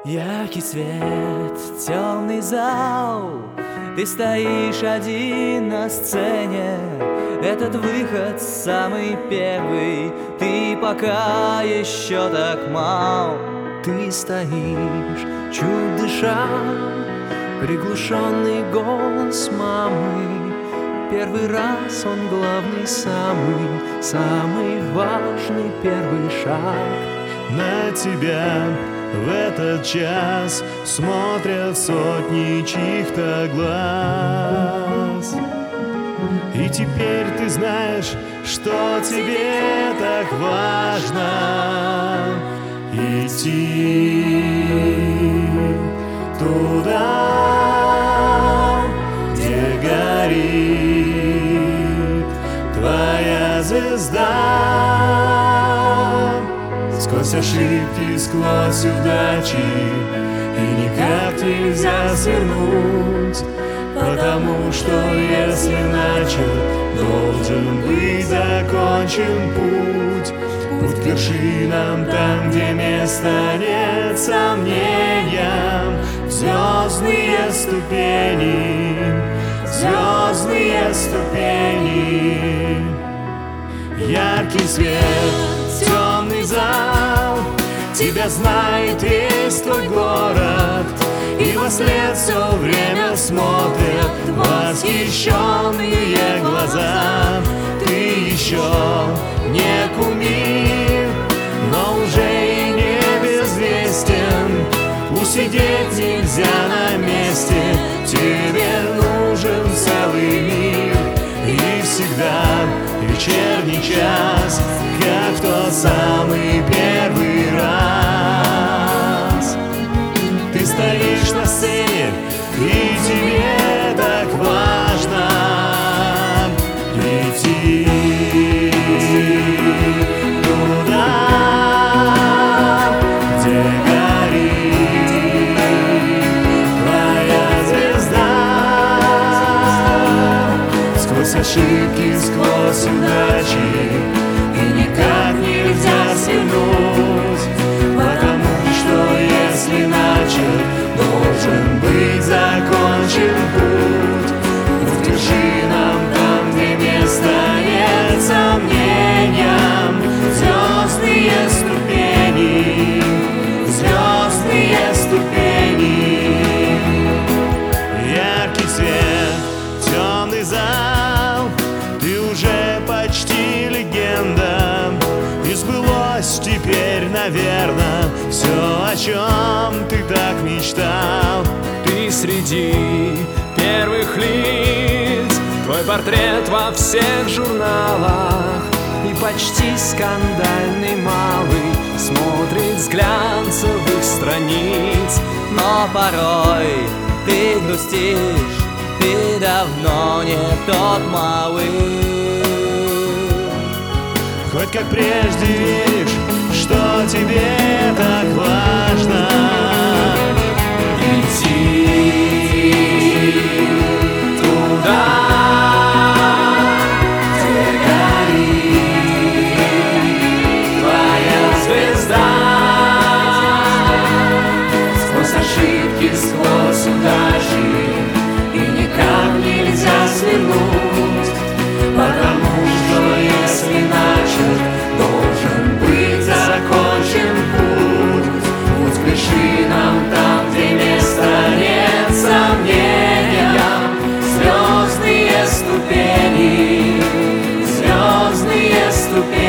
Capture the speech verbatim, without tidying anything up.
Яркий свет, темный зал, ты стоишь один на сцене. Этот выход самый первый, ты пока еще так мал. Ты стоишь, чуть дыша, приглушенный голос мамы. Первый раз он главный, самый, самый важный первый шаг. На тебя в этот час смотрят сотни чьих-то глаз. И теперь ты знаешь, что тебе так важно идти туда, где горит твоя звезда. Сквозь ошибки, сквозь удачи, и никак нельзя свернуть, потому что если начал, должен быть закончен путь. Путь к вершинам, там, где места нет сомнениям. Звездные ступени, звездные ступени. Яркий свет, темный зал, тебя знает весь твой город, и во след все время смотрят восхищенные глаза. Ты еще не кумир, но уже и не безвестен. Усидеть нельзя на месте, тебе нужен целый мир. И всегда вечерний час, как в тот самый первый раз. Ты стоишь на сцене, и тебе так важно идти туда, где горит твоя звезда. Сквозь ошибки, сквозь удачи, и никак нельзя свернуть, потому что если начал, должен быть закончен путь. Путь к вершинам, там, где места нет сомнениям. Звездные ступени, звездные ступени. Яркий свет, темный зал, ты уже почти легенда. И сбылось теперь, наверное, все, о чем ты так мечтал. Ты среди первых лиц, твой портрет во всех журналах, и почти скандальный малый смотрит с глянцевых страниц. Но порой ты грустишь, ты давно не тот малый. Хоть как прежде веришь, что тебе так важно идти туда, где горит твоя звезда. Сквозь ошибки, сквозь удачи, и никак нельзя свернуть, потому что если начал, должен быть закончен путь. Путь к вершинам, там, где места нет сомнениям. Звездные ступени, звездные ступени.